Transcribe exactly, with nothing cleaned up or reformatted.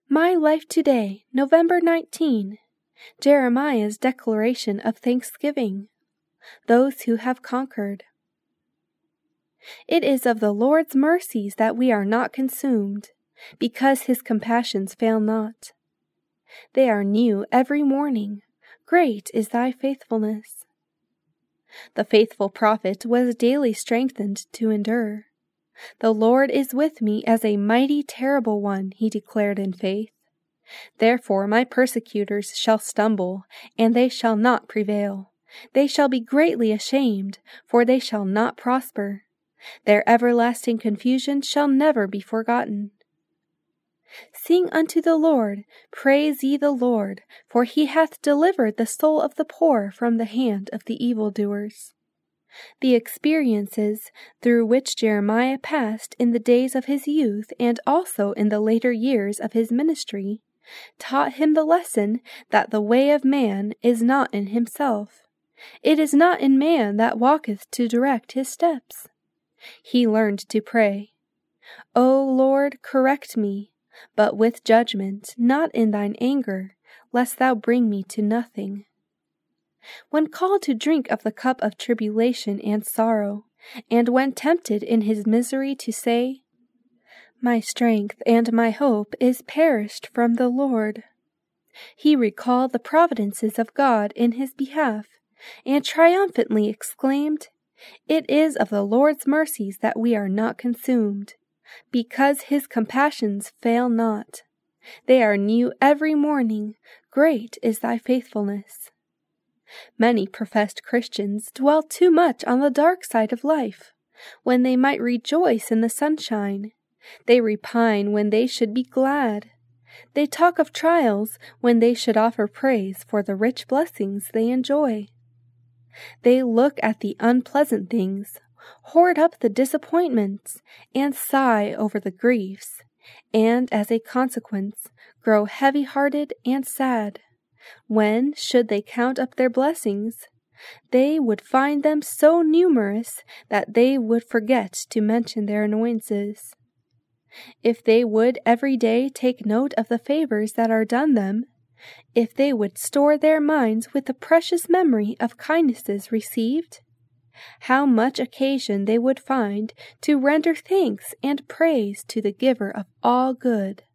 My Life Today, November nineteenth. Jeremiah's Declaration of Thanksgiving. Those who have conquered. It is of the Lord's mercies that we are not consumed, because his compassions fail not. They are new every morning. Great is thy faithfulness. The faithful prophet was daily strengthened to endure. The Lord is with me as a mighty terrible one, he declared in faith. Therefore my persecutors shall stumble, and they shall not prevail. They shall be greatly ashamed, for they shall not prosper. Their everlasting confusion shall never be forgotten. Sing unto the Lord, praise ye the Lord, for he hath delivered the soul of the poor from the hand of the evildoers. The experiences through which Jeremiah passed in the days of his youth and also in the later years of his ministry taught him the lesson that the way of man is not in himself. It is not in man that walketh to direct his steps. He learned to pray, O Lord, correct me, but with judgment, not in thine anger, lest thou bring me to nothing. When called to drink of the cup of tribulation and sorrow, and when tempted in his misery to say, My strength and my hope is perished from the Lord, he recalled the providences of God in his behalf, and triumphantly exclaimed, It is of the Lord's mercies that we are not consumed, because his compassions fail not. They are new every morning. Great is thy faithfulness. Many professed Christians dwell too much on the dark side of life, when they might rejoice in the sunshine. They repine when they should be glad. They talk of trials when they should offer praise for the rich blessings they enjoy. They look at the unpleasant things, hoard up the disappointments, and sigh over the griefs, and as a consequence grow heavy-hearted and sad. When, should they count up their blessings, they would find them so numerous that they would forget to mention their annoyances. If they would every day take note of the favors that are done them, if they would store their minds with the precious memory of kindnesses received, how much occasion they would find to render thanks and praise to the Giver of all good.